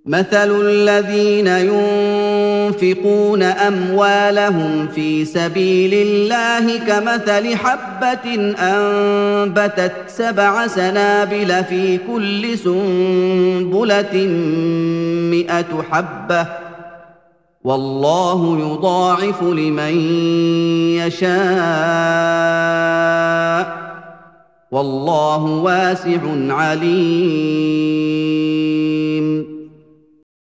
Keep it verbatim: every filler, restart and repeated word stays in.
مثل الذين ينفقون اموالهم في سبيل الله كمثل حبه انبتت سبع سنابل في كل سنبله مئه حبه والله يضاعف لمن يشاء والله واسع عليم